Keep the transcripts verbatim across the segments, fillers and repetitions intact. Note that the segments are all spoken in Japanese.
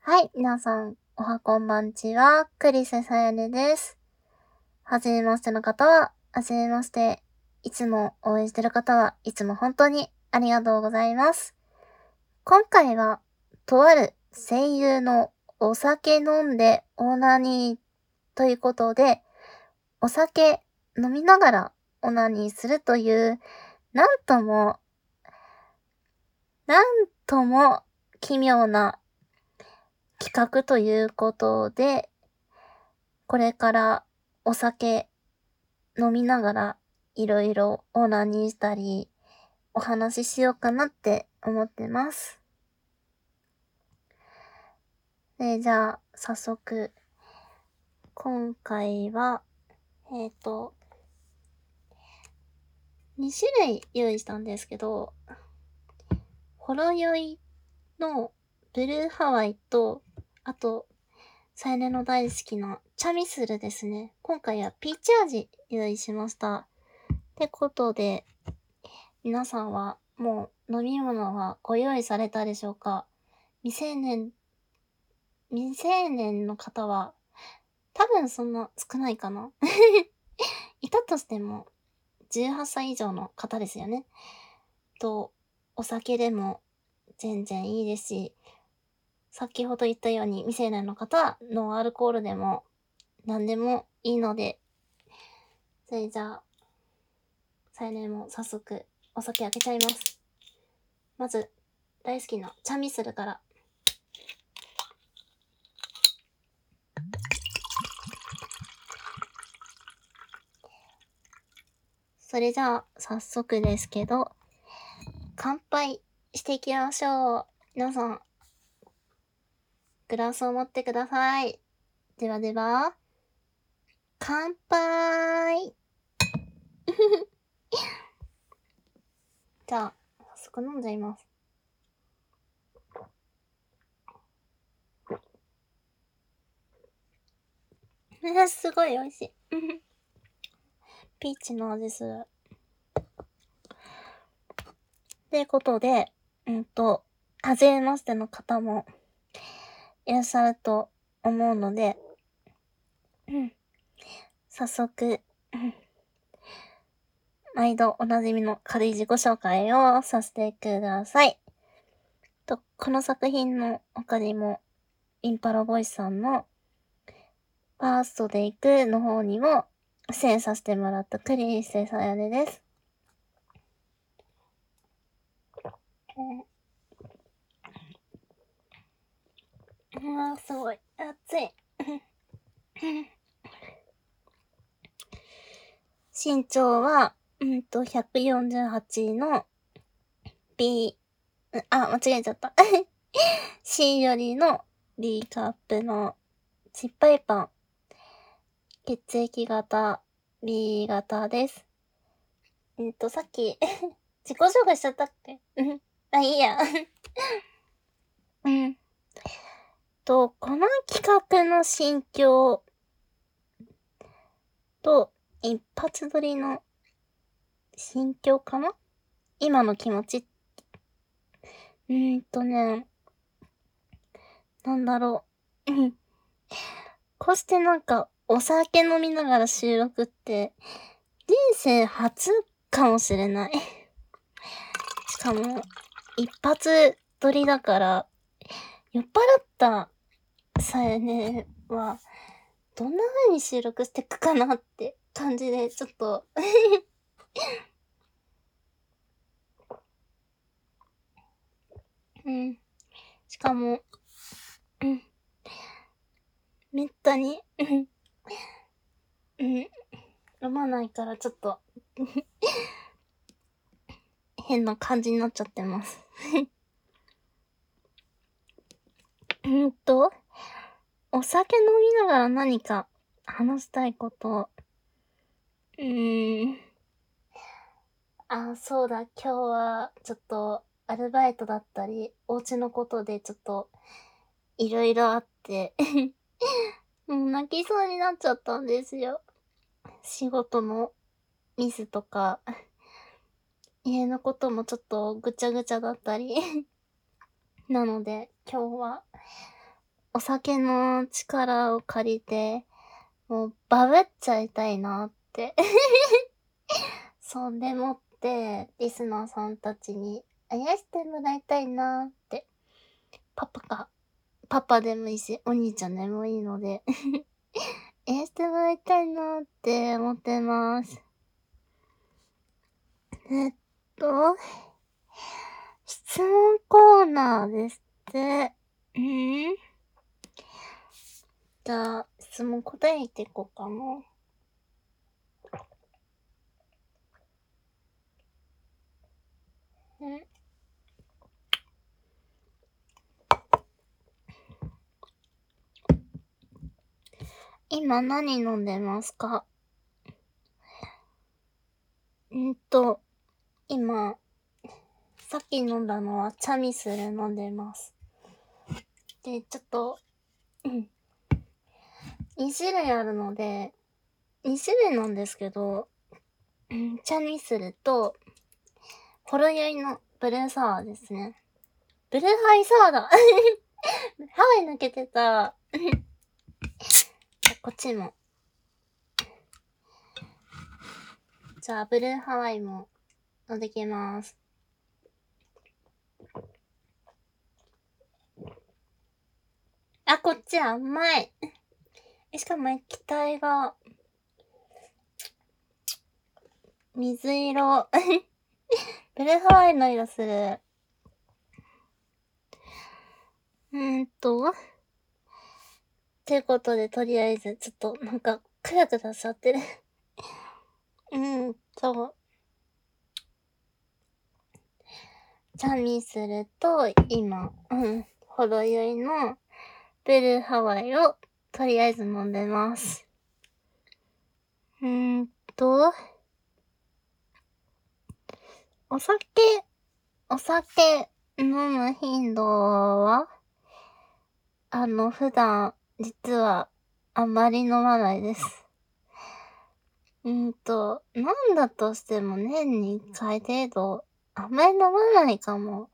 はい、皆さん、おはこんばんちは、クリスさやねです。はじめましての方は、はじめまして。いつも応援してる方はいつも本当にありがとうございます。今回は、とある声優のお酒飲んでオーナニーということで、お酒飲みながらオナニーするという、なんとも、なんとも奇妙な企画ということで、これからお酒飲みながらいろいろオナニーしたりお話ししようかなって思ってます。で、じゃあ早速今回はえっとに種類用意したんですけど、ほろ酔いのブルーハワイと、あとさやねの大好きなチャミスルですね。今回はピーチ味用意しました。ってことで、皆さんはもう飲み物はご用意されたでしょうか？未成年、未成年の方は多分そんな少ないかないたとしてもじゅうはっさい以上の方ですよね。と、お酒でも全然いいですし、先ほど言ったように未成年の方はノンアルコールでも何でもいいので、それじゃあ、さやねも早速お酒開けちゃいます。まず、大好きなチャミスルから。それじゃあ、早速ですけど、乾杯していきましょう。皆さん、グラスを持ってください。ではでは、乾杯じゃあ、早速飲んじゃいます。えすごい美味しい。ピーチの味する。ってことで、うんと、はじめましての方もいらっしゃると思うので、うん、早速、うん、毎度おなじみの軽い自己紹介をさせてください。と、この作品の他にも、インパラボイスさんのファーストで行くの方にも出演させてもらったクリステさやねです。うわーすごい熱い。身長は、うんと、ひゃくよんじゅうはちの B、あ、間違えちゃった。C よりの B カップのちっぱいパン。血液型 B 型です。うんと、さっき自己紹介しちゃったっけあ、いいや。うん。と、この企画の心境と、一発撮りの心境かな？今の気持ち。うーんとね、なんだろう。こうしてなんか、お酒飲みながら収録って、人生初かもしれない。しかも、一発撮りだから、酔っ払ったさやねは、どんな風に収録してくかなって感じで、ちょっとうん。しかも、うん。めったに、うん。うん。飲まないからちょっと変な感じになっちゃってます。うんと、お酒飲みながら何か話したいこと。うーん。あ、そうだ、今日はちょっとアルバイトだったり、お家のことでちょっといろいろあってもう泣きそうになっちゃったんですよ。仕事のミスとか、家のこともちょっとぐちゃぐちゃだったりなので、今日はお酒の力を借りて、もうバブっちゃいたいなって。そんでもって、リスナーさんたちにあやしてもらいたいなって。パパか、パパでもいいし、お兄ちゃんでもいいので、あやしてもらいたいなって思ってます。えっと、質問コーナーですって。んじゃあ、質問答えていこうかな。ん今何飲んでますか？んと、今、さっき飲んだのはチャミスル飲んでます。で、ちょっと、うん、に種類あるので、に種類なんですけど、うん、チャミスルと、ほろ酔いのブルーサワーですね。ブルーハイサワーだハワイ抜けてたこっちも。じゃあ、ブルーハワイも飲んできます。あ、こっち甘い。しかも液体が、水色。ブルーハワイの色する。うーんと。ということで、とりあえず、ちょっと、なんか、クラクラしちゃってる。うーんと。チャミスルと、今、うん、ほろ酔いの、ブルーハワイを、とりあえず飲んでます。うーんと。お酒、お酒飲む頻度は、あの、普段、実は、あまり飲まないです。うんと、飲んだとしても年にいっかい程度、あんまり飲まないかも。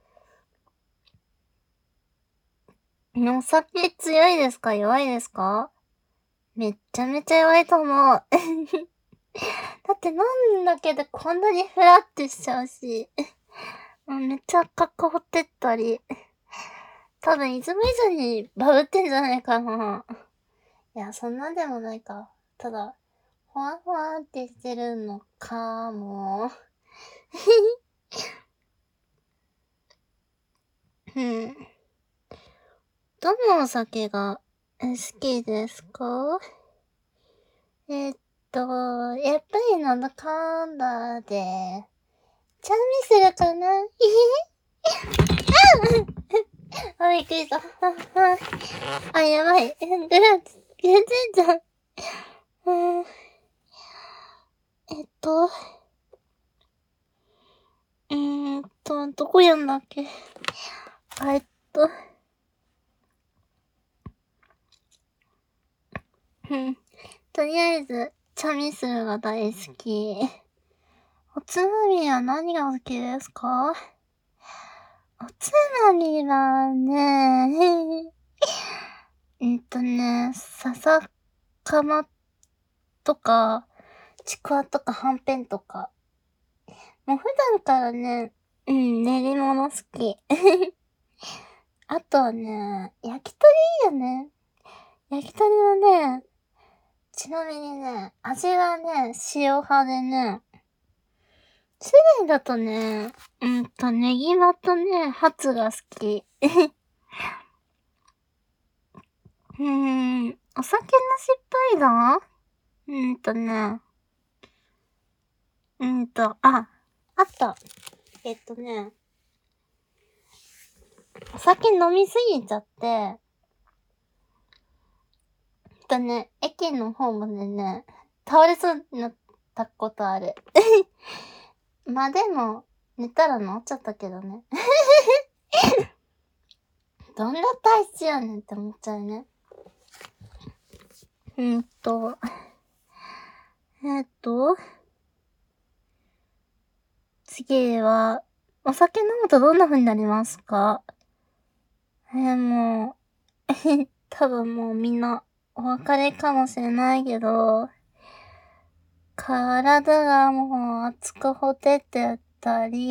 お酒強いですか？弱いですか？めっちゃめちゃ弱いと思う。だって飲んだけでこんなにふらってしちゃうし、めっちゃ格好掘ってったり、多分いつも以上にバブってんじゃないかな。いや、そんなんでもないか。ただ、ほわほわってしてるのかも。うん。どのお酒が好きですか？えっと、やっぱりなんだかんだで、チャミスルかなあ、びっくりした。あ、やばい。グラツ、グラツじゃん。うん、えっと、えーっと、どこやんだっけ？えっと、うん。とりあえず、チャミスルが大好き。おつまみは何が好きですか？おつまみはね、えっとね、笹かまとか、ちくわとかはんぺんとか。もう普段からね、うん、練り物好き。あとはね、焼き鳥いいよね。焼き鳥はね、ちなみにね、味はね、塩派でね、種類だとね、うんと、ネギマとね、ハツが好き。うーん、お酒の失敗談？うんとね、うんと、あ、あった。えっとね、お酒飲みすぎちゃって、えっとね、駅のホームでね、倒れそうになったことある。まあでも、寝たら治っちゃったけどね。どんな体質やねんって思っちゃうね。うんと、えっと、次は、お酒飲むとどんな風になりますか？えー、もう多分もうみんなお別れかもしれないけど、体がもう熱くほてってたり、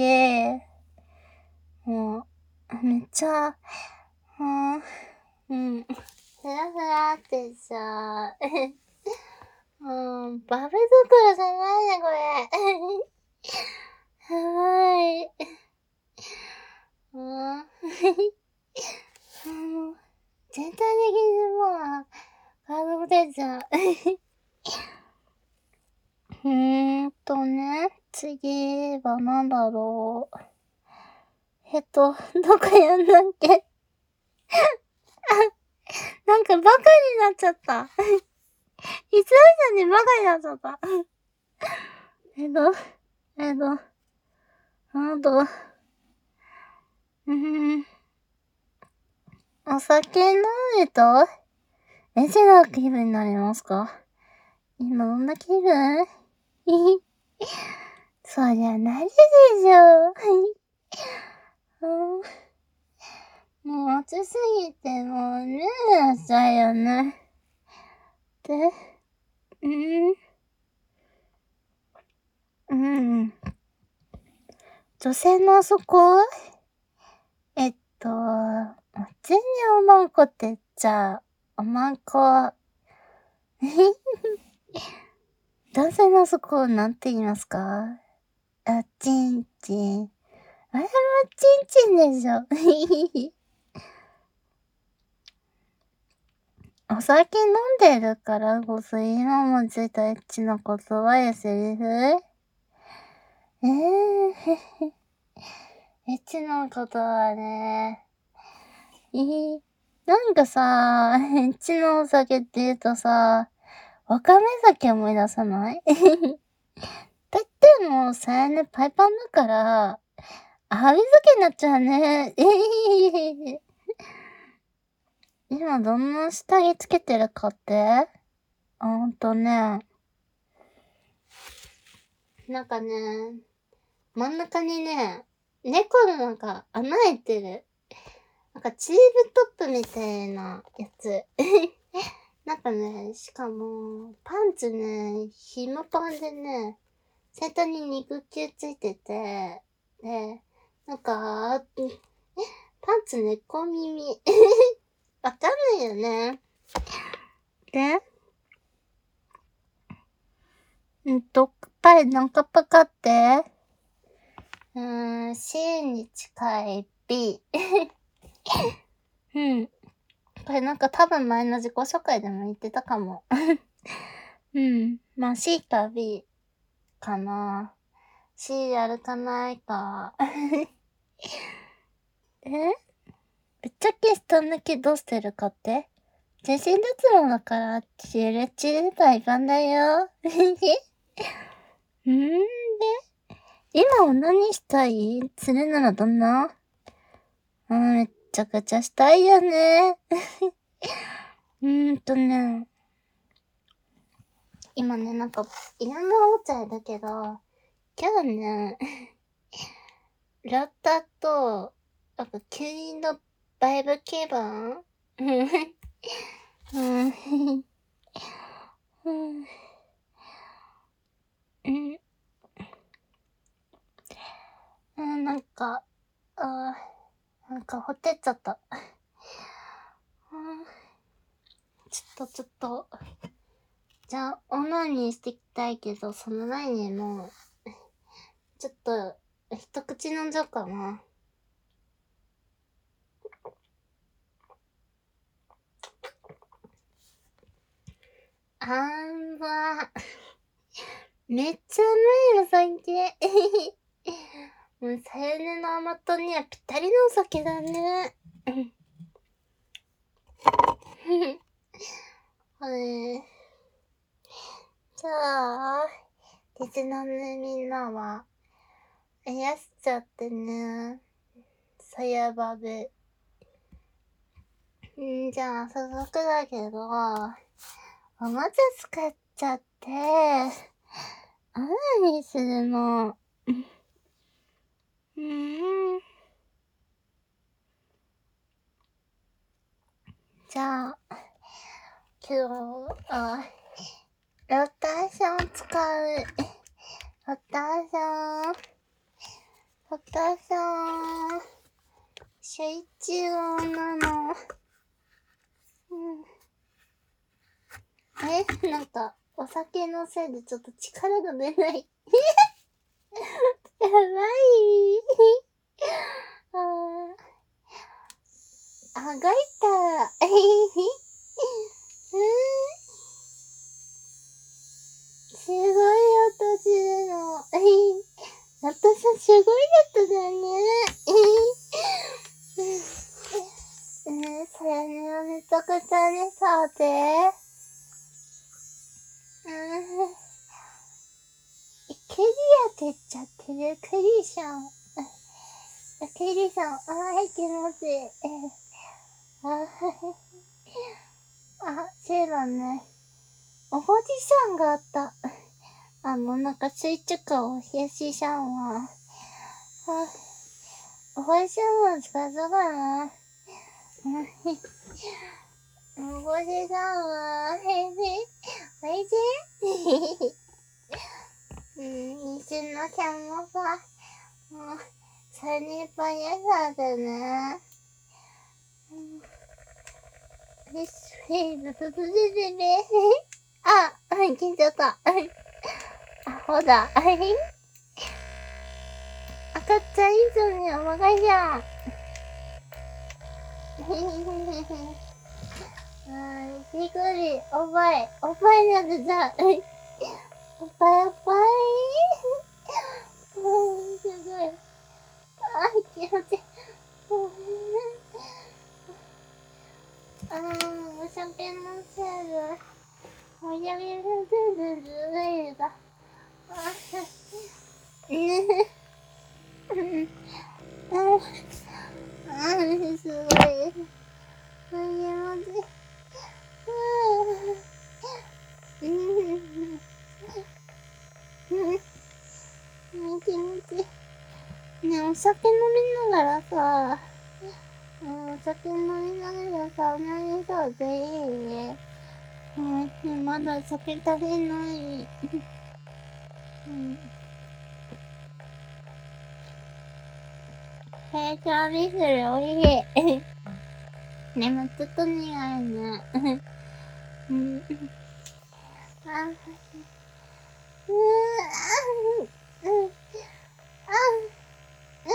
もう、めっちゃ、うん、うん、ふらふらってさ、うん、バブどころじゃないね、これ。やばい。うん、うん、全体的にもう、体も出ちゃう。うーんとね、次はなんだろう。えっと、どこやんだっけなんかバカになっちゃった。いつも以上にバカになっちゃった。えっと、えっと、あと、うーん、お酒飲むと、エッチな気分になりますか？今どんな気分？そりゃなるでしょ。うん、もう暑すぎてもうねえなっちゃうよね。で、うーん、うん。女性のあそこえっと、全然おまんこって言っちゃ、おまんこ、男性のあそこなんて言いますか？あ、ちんちん。あれもちんちんでしょ。お酒飲んでるからこそ今もついたエッチな言葉やセリフえー、エッチなことはね、えー、なんかさ、エッチなお酒って言うとさ、わかめ酒思い出さないだってもうさ、ね、パイパンだから、あび酒になっちゃうね。えー、今どんな下着つけてるかってあ、ほんとね。なんかね、真ん中にね、猫のなんか穴開いてる。なんかチーブトップみたいなやつ。なんかね、しかも、パンツね、紐パンでね、先端に肉球ついてて、で、なんか、パンツ猫耳。わかんないよね。で、んと、パイなんかパカって、うーん、C に近い B。うん。これなんか多分前の自己紹介でも言ってたかも。うん。まあ C か B かな。C やるかないか。えぶっちゃけしたんだけどうしてるかって全身脱毛だから、チルチルバイバンだよ。んーで今は何したいするならどんなうん、めっちゃくちゃしたいよね。うーんとね。今ね、なんか、いろんなお茶だけど、今日ね、ラタと、なんか、キリンのバイブ気分うん。うん。うん。うん。うん、なんか、あー、なんか、ほてっちゃった。うん、ちょっと、ちょっと、じゃあ、オナニーしていきたいけど、その前にもう、ちょっと、一口飲んじゃおうかな。あーばー。めっちゃうまいお酒。もう、さゆねの甘党にはぴったりのお酒だね。はい。じゃあ、リスナーのみんなは、えやしちゃってね。さやばぶ。んじゃあ、早速だけど、おもちゃ使っちゃって、何にするのうーん。じじゃあ、今日は、ローターションを使う。ローターション。ローターション。集中音なの。うん。え、なんか、お酒のせいでちょっと力が出ない。やばい。あー、あがいた。えへへ。うん。すごい音するの。えへ。ロトさんすごい音だね。えへ。うん。うん、それね、めちゃくちゃね、さて。うん。ケリアって言っちゃってる。ケリーさん。ケリーさん、あー、入ってます。えー、あー、あ、そうだね。おほじさんがあった。あの、なんか、水中花を冷やしさんは。あ、おほじさんは使ったかな。おほじさんは、へへ、おいしいうん、一緒のキャンもさ、もう、三人パン屋さんだね。です、フェーズ、すすすすね。あ、はい、聞いちゃった。あ、ほだ。赤ちゃんいいぞね、おまがいじゃん。うん、しぐり、おばい、おばいなんでじゃん。おばい、おばい。うん、すごい。あ、気持ちいい。あー、お酒のせいで、おやげるずるずるだ。あ、ねえ。うん、あー、すごい。おやまで。うん、うん、うん、気持ちいい。ね、お酒飲みながらさ、うん、お酒飲みながらさ、何そうでいいね。うん、まだ酒足りない。うん。ヘアキャーリフルおいしい。ね、もうちょっと苦いね。うん。あ、うーん、うん、うん、あ、うん、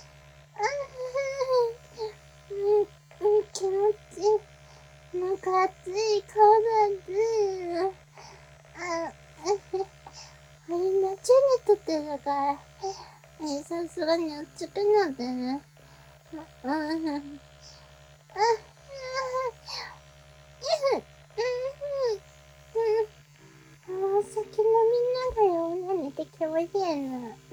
うん、うん、気持ちいい。なんか熱い顔だぜ。あ、みんなチューにとってるから、え、さすがに熱くなってね。うん、うん、うん、うん、お酒飲みながらオナニーって気持ちいいな。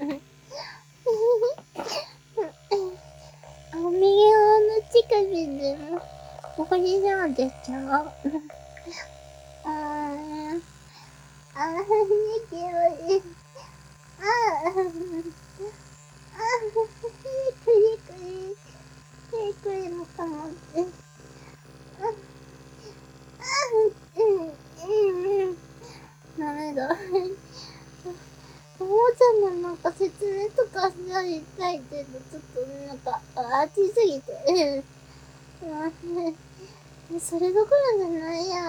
お右側の近くでも、おほじさんでしょ。あー、あー、気持ちいい。あー、あー、くりくり、くりくりもかもって。あ、あー、うん、うん、うん。ダメだ。おもちゃのなんか説明とかしたりたいけど、ちょっとなんか、熱すぎて。うん、それどころじゃないや。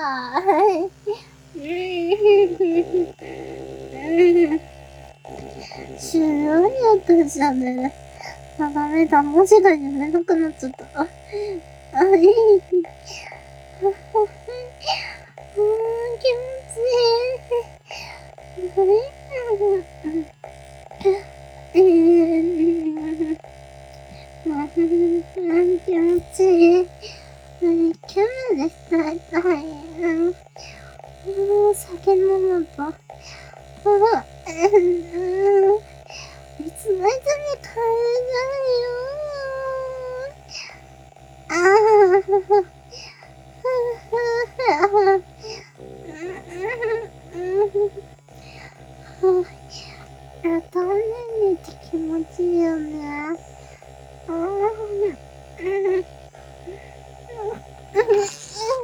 すごい音じゃね。あ、ダメだ。文字が読めなくなっちゃった。あ、いい。うん、気持ちいい。うん、気持ちいい。うん、キャラで伝えたい。うん、酒飲むと。あ、うん、いつまでも帰れないよ。ああ、あ、トンネルって気持ちいいよね。ああ、うん、うん、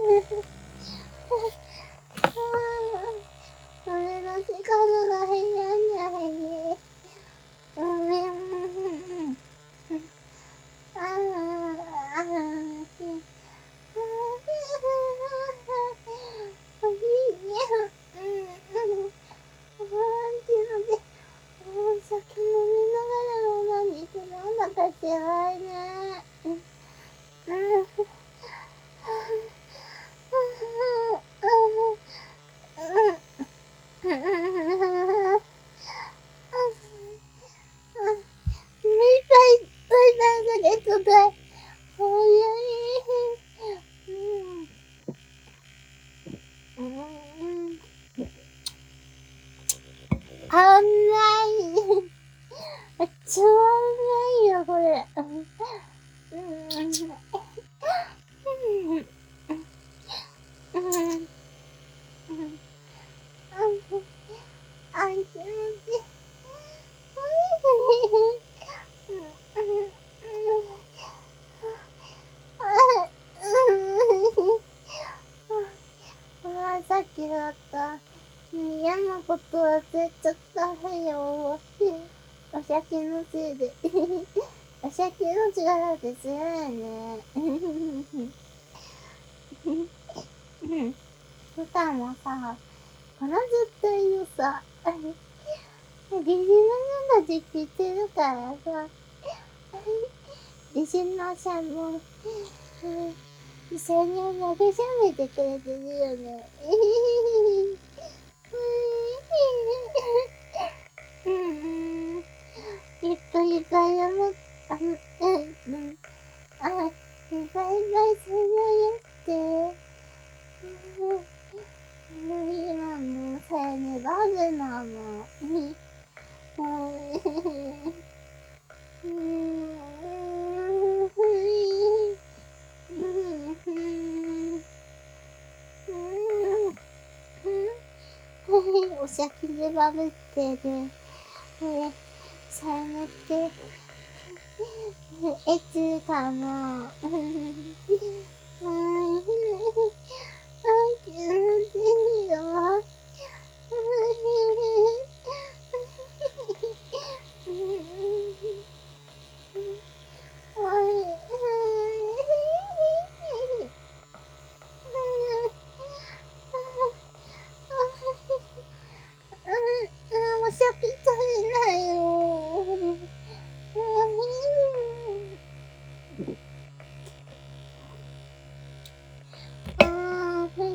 ゃった。嫌なこと忘れちゃったよ。お酒のせいで。お酒の力って強いね。普段もさ、この絶対のさ、リジナルのって言ってるからさ、リジナさんも、一緒に慰めてくれてるよね。うん、いっぱいいっぱい謝っ、あ、うん、うん、あ、いっぱいいっぱいするよって。今もうさやねバブなの。うん、お酒でバブってる。さやねって、えつかな。うん。気持ちいいよ。お酒食べないよ。あー、はい。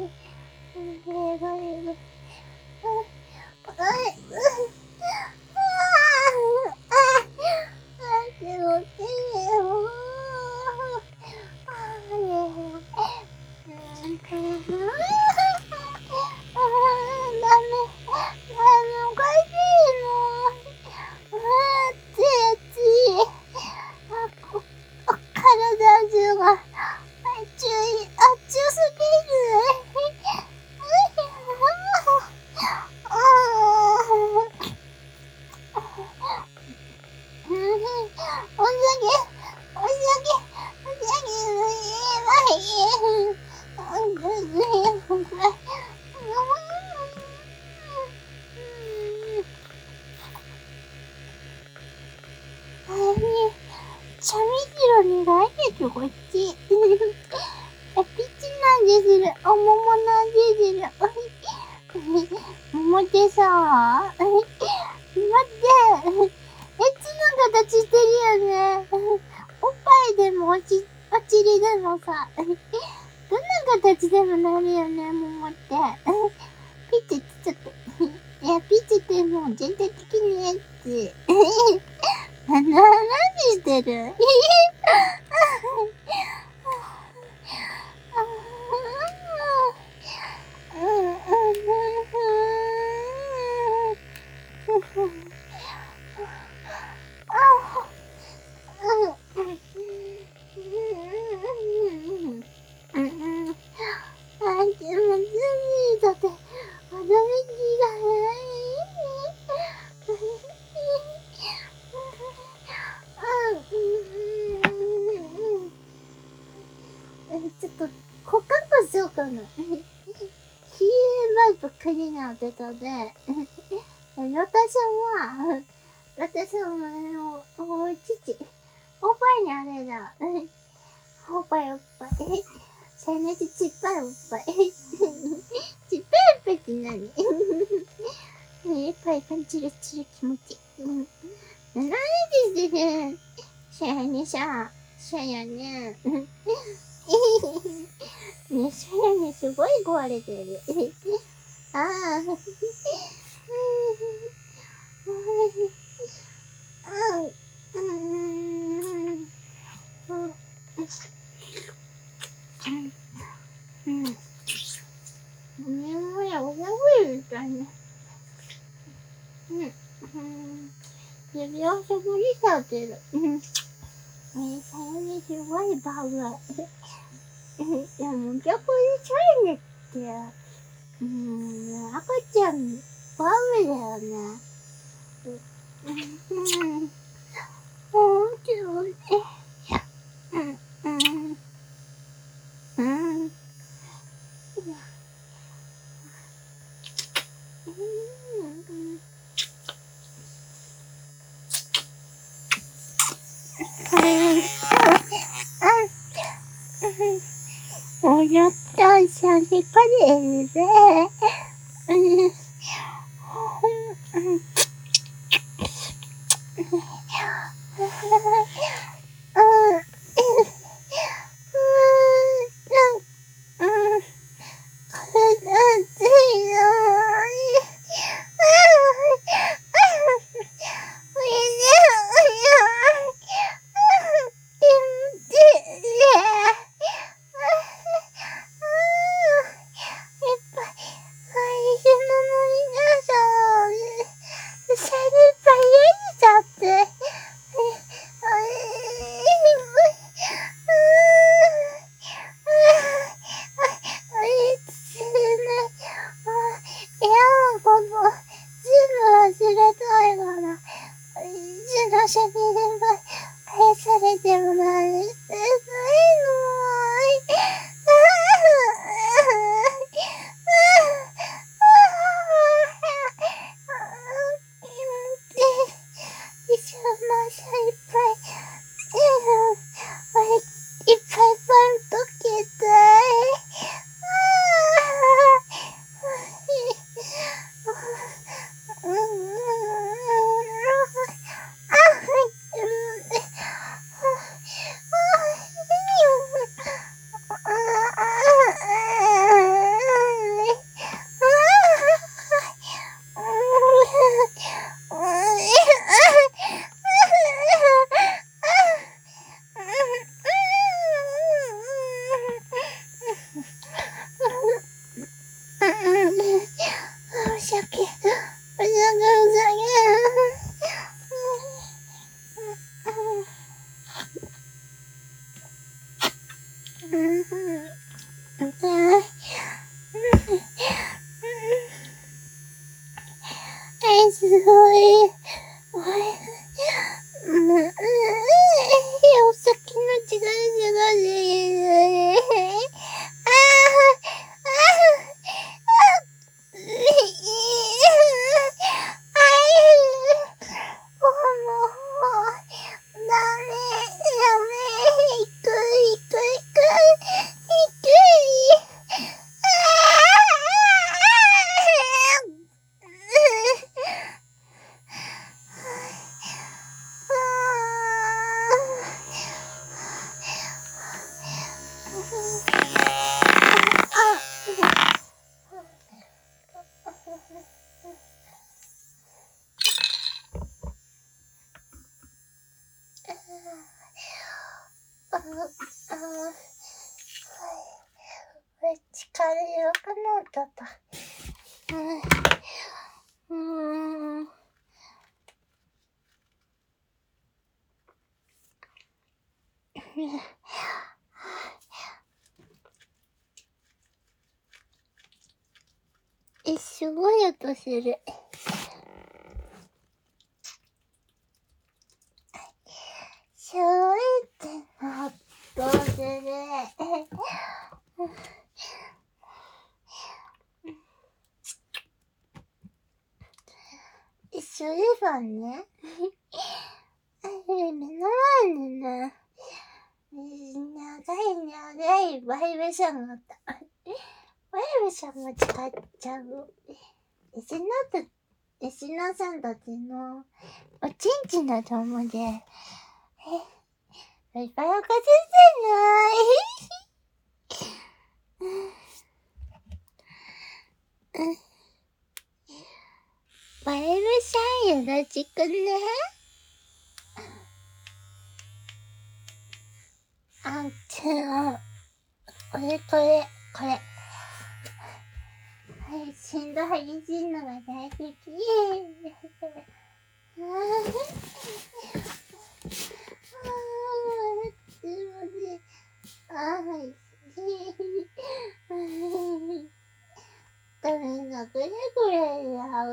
チャミジロ苦いですこっち。え、ピッチなんでする。お桃なんでする。桃ってさ、待って、エッチな形してるよね。おっぱいでもおち、おちりでもさ、どんな形でもなるよね、桃って。ピッチちょっと、いや、ピッチってもう全体的にエッチ。な、な、何してるだって、驚きがちょっと、股間こしようかな。ヒールバイプクリーナー出たで、私は、私はもう、もう、父、おっぱいにあれだ。おっぱいおっぱい。さやねちちっぱいおっぱい。ちっぱいおっぱいって何おっぱいパンチルチル気持ち。何ですね。さやねさ、さやね。ね、さやねすごい壊れてる。ああ。うん。うん。眠い、おしゃべりみたいな。うん。指をしゃぶりちゃってる。うん。さやねすごいバブ。いや、もう逆にさやねって、うん、赤ちゃん、バブだよね。うん。もうちょい。うん、うん、うん。 やったしゃべかれるぜ。うん。うん。すごい。お酒の違いじゃない。あ疲れよくなったった。うん。え、すごい音する。すごいってな音する。それはね、目の前にね、長い長いバイブションがあった。バイブションも使っちゃう。リスナーと、リスナーさんたちのおちんちんの友で、え、いっぱいおかしいない。バイブションよろしくね。あんちゃん、これこれ、これ。配信と激しいのが大好き。あーあー、すいません。あー、はい。ダメだ、これこれやう。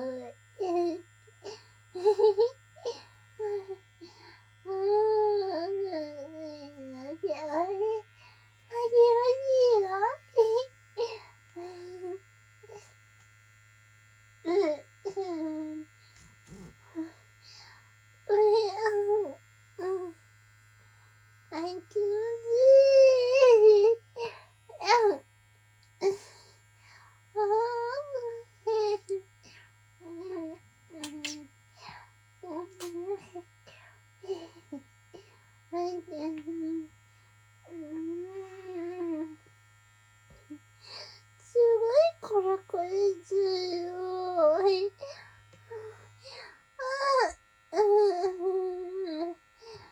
これこれ強い。あー、うーん。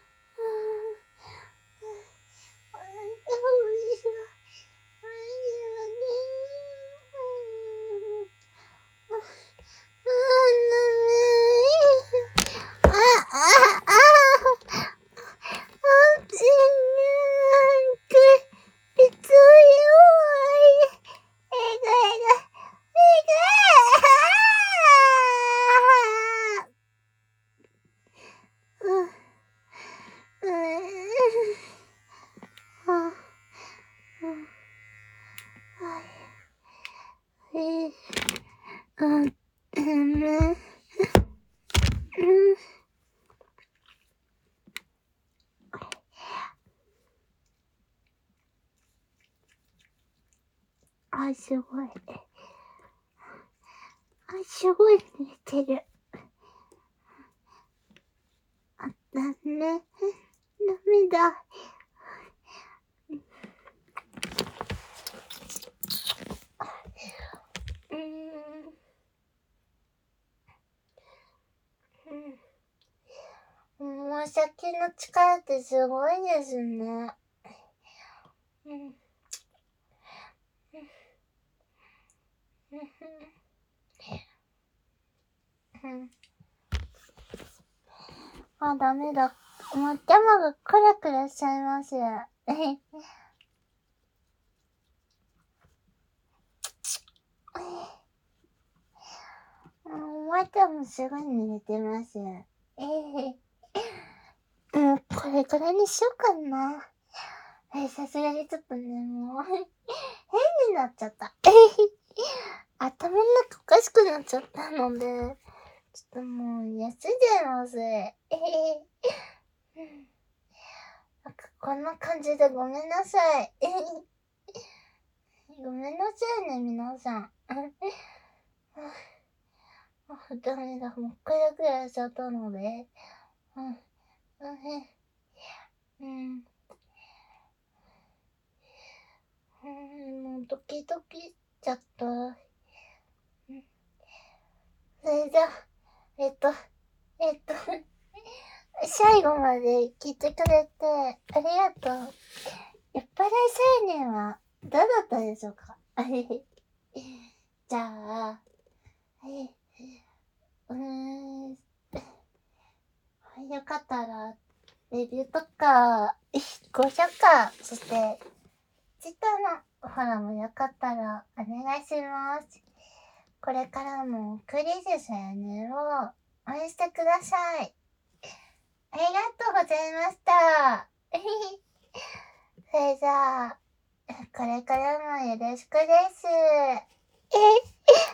あ、すごい。あ、すごい寝てる。あ、だね。ダメだ。うーん。うん。もう先の力ってすごいですね。うん。うん。あ、ダメだ。もう頭がクラクラしちゃいます。お前多分すぐに寝てます。ええうん、これくらいにしようかな。え、さすがにちょっとね、もう、変になっちゃった。え頭の中おかしくなっちゃったので、ちょっともう、休んじゃいます。えへなんかこんな感じでごめんなさい。ごめんなさいね、皆さん。あ、ダメだ。もうクラクラしちゃったので。うん。うん。うん、もうドキドキしちゃった。うん。それじゃあ、えっと、えっと、最後まで聞いてくれてありがとう。酔っ払い青年はどうだったでしょうか？じゃあ、え、うーん、よかったら、レビューとか、高評価、そして、ツイッターのフォローもよかったらお願いします。これからもクリス青年を応援してください。ありがとうございました。それじゃあ、これからもよろしくです。え